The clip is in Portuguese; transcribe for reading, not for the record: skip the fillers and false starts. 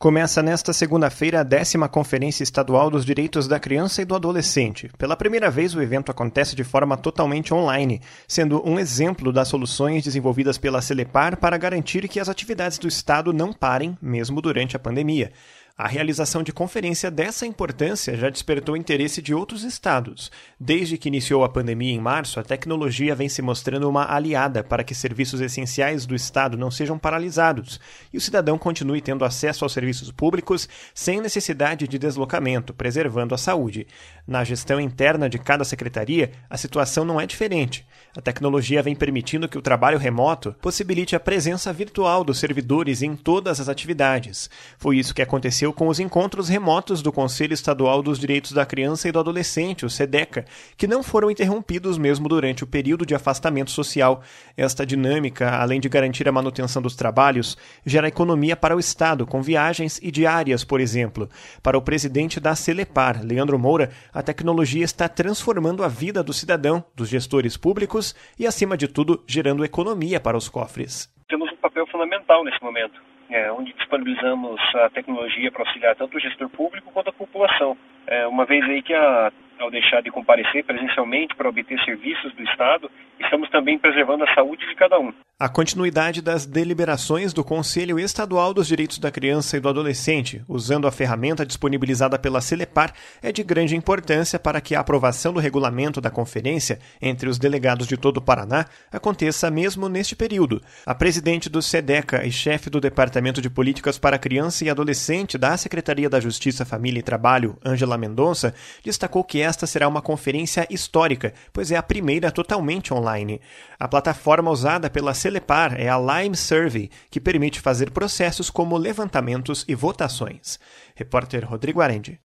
Começa nesta segunda-feira a 10ª Conferência Estadual dos Direitos da Criança e do Adolescente. Pela primeira vez, o evento acontece de forma totalmente online, sendo um exemplo das soluções desenvolvidas pela Celepar para garantir que as atividades do Estado não parem, mesmo durante a pandemia. A realização de conferência dessa importância já despertou interesse de outros estados. Desde que iniciou a pandemia em março, a tecnologia vem se mostrando uma aliada para que serviços essenciais do Estado não sejam paralisados e o cidadão continue tendo acesso aos serviços públicos sem necessidade de deslocamento, preservando a saúde. Na gestão interna de cada secretaria, a situação não é diferente. A tecnologia vem permitindo que o trabalho remoto possibilite a presença virtual dos servidores em todas as atividades. Foi isso que aconteceu com os encontros remotos do Conselho Estadual dos Direitos da Criança e do Adolescente, o SEDECA, que não foram interrompidos mesmo durante o período de afastamento social. Esta dinâmica, além de garantir a manutenção dos trabalhos, gera economia para o Estado, com viagens e diárias, por exemplo. Para o presidente da Celepar, Leandro Moura, a tecnologia está transformando a vida do cidadão, dos gestores públicos e, acima de tudo, gerando economia para os cofres. Temos um papel fundamental nesse momento, onde disponibilizamos a tecnologia para auxiliar tanto o gestor público quanto a população. Uma vez aí que ao deixar de comparecer presencialmente para obter serviços do Estado, estamos também preservando a saúde de cada um. A continuidade das deliberações do Conselho Estadual dos Direitos da Criança e do Adolescente, usando a ferramenta disponibilizada pela Celepar, é de grande importância para que a aprovação do regulamento da conferência entre os delegados de todo o Paraná aconteça mesmo neste período. A presidente do SEDECA e chefe do Departamento de Políticas para Criança e Adolescente da Secretaria da Justiça, Família e Trabalho, Ângela Mendonça, destacou que esta será uma conferência histórica, pois é a primeira totalmente online. A plataforma usada pela Celepar é a Lime Survey, que permite fazer processos como levantamentos e votações. Repórter Rodrigo Arendi.